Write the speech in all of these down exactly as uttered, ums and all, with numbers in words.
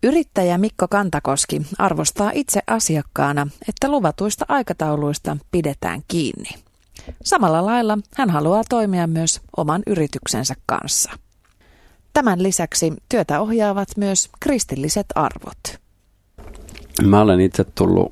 Yrittäjä Mikko Kantakoski arvostaa itse asiakkaana, että luvatuista aikatauluista pidetään kiinni. Samalla lailla hän haluaa toimia myös oman yrityksensä kanssa. Tämän lisäksi työtä ohjaavat myös kristilliset arvot. Mä olen itse tullut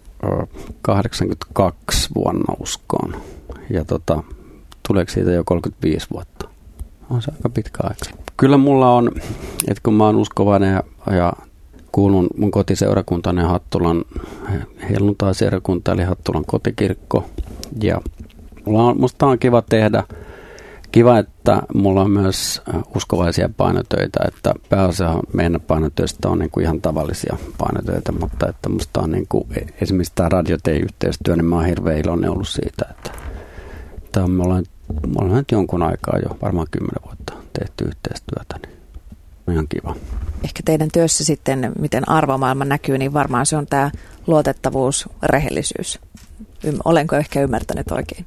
kahdeksankymmentäkaksi vuonna uskoon ja tota, tuleeko siitä jo kolmekymmentäviisi vuotta? On se aika pitkä aika. Kyllä mulla on, että kun mä oon uskovainen ja, ja kuulun mun kotiseurakuntani Hattulan helluntai-seurakunta eli Hattulan kotikirkko ja mulla on, musta on kiva tehdä. Kiva, että mulla on myös uskovaisia painotöitä, että pääosa meidän painotöistä on niin kuin ihan tavallisia painotöitä, mutta että musta on niin kuin, esimerkiksi tämä Radio T-yhteistyö, niin mä oon hirveän iloinen ollut siitä, että, että me ollaan, me ollaan nyt jonkun aikaa jo, varmaan kymmenen vuotta tehty yhteistyötä, niin on ihan kiva. Ehkä teidän työssä sitten, miten arvomaailma näkyy, niin varmaan se on tämä luotettavuus, rehellisyys. Olenko ehkä ymmärtänyt oikein?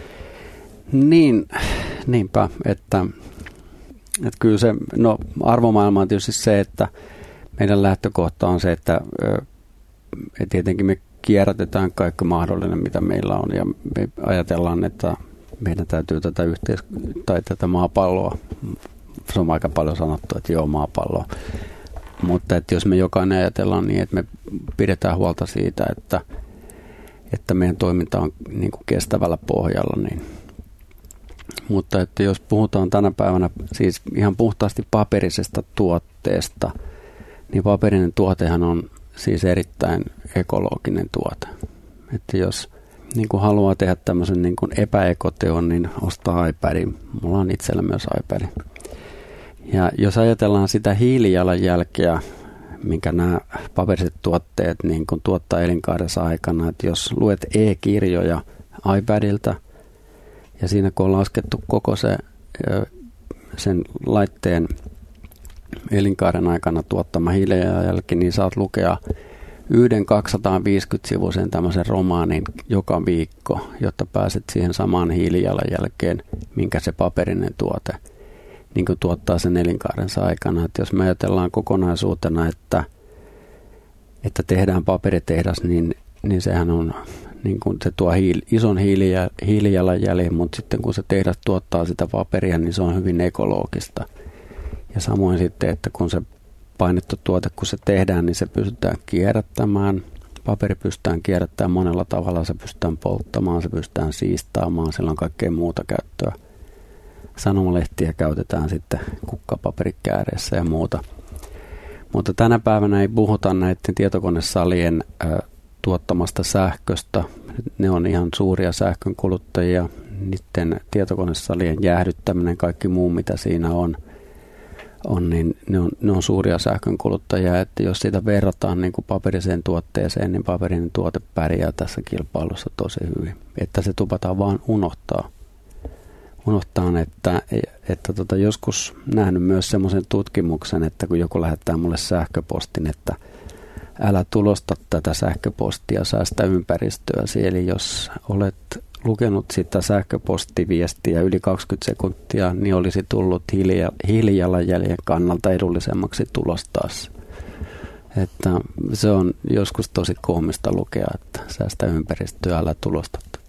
Niin, niinpä, että, että kyllä se, no arvomaailma on tietysti se, että meidän lähtökohta on se, että, että tietenkin me kierrätetään kaikki mahdollinen, mitä meillä on ja me ajatellaan, että meidän täytyy tätä yhteis- tai tätä maapalloa, se on aika paljon sanottu, että joo maapalloa, mutta että jos me jokainen ajatellaan niin, että me pidetään huolta siitä, että, että meidän toiminta on niin kuin kestävällä pohjalla, niin mutta että jos puhutaan tänä päivänä siis ihan puhtaasti paperisesta tuotteesta, niin paperinen tuotehan on siis erittäin ekologinen tuote. Että jos niin kuin haluaa tehdä tämmöisen niin kuin epäekoteon, niin ostaa iPadin. Mulla on itsellä myös iPad. Ja jos ajatellaan sitä hiilijalanjälkeä, minkä nämä paperiset tuotteet niin kuin tuottaa elinkaarensa aikana, että jos luet e-kirjoja iPadilta, ja siinä kun on laskettu koko se, sen laitteen elinkaaren aikana tuottama hiilijalanjälki, niin saat lukea yhden kaksisataaviisikymmentä-sivuisen tämmöisen romaanin joka viikko, jotta pääset siihen samaan hiilijalanjälkeen, minkä se paperinen tuote niin kuin tuottaa sen elinkaarensa aikana. Että jos me ajatellaan kokonaisuutena, että, että tehdään paperitehdas, niin, niin sehän on... Niin kun se tuo hiil, ison hiilija, hiilijalanjäljen, mutta sitten kun se tehdas tuottaa sitä paperia, niin se on hyvin ekologista. Ja samoin sitten, että kun se painettu tuote, kun se tehdään, niin se pystytään kierrättämään. Paperi pystytään kierrättämään monella tavalla, se pystytään polttamaan, se pystytään siistaamaan, sillä on kaikkea muuta käyttöä. Sanomalehtiä käytetään sitten kukkapaperikääreissä ja muuta. Mutta tänä päivänä ei puhuta näiden tietokonesalien äh, tuottamasta sähköstä. Ne on ihan suuria sähkön kuluttajia. Niiden tietokonesalien jäähdyttäminen, kaikki muu mitä siinä on, on niin ne, on, ne on suuria sähkön kuluttajia. Että jos sitä verrataan niin kuin paperiseen tuotteeseen, niin paperinen tuote pärjää tässä kilpailussa tosi hyvin. Että se tupataan vaan unohtaa. Unohtaa, että, että tota, joskus nähnyt myös semmoisen tutkimuksen, että kun joku lähettää mulle sähköpostin, että älä tulosta tätä sähköpostia, säästä ympäristöäsi. Eli jos olet lukenut sitä sähköpostiviestiä yli kaksikymmentä sekuntia, niin olisi tullut hiilijalanjäljen kannalta edullisemmaksi tulostaa se. Että se on joskus tosi koomista lukea, että säästä ympäristöä, älä tulosta tätä.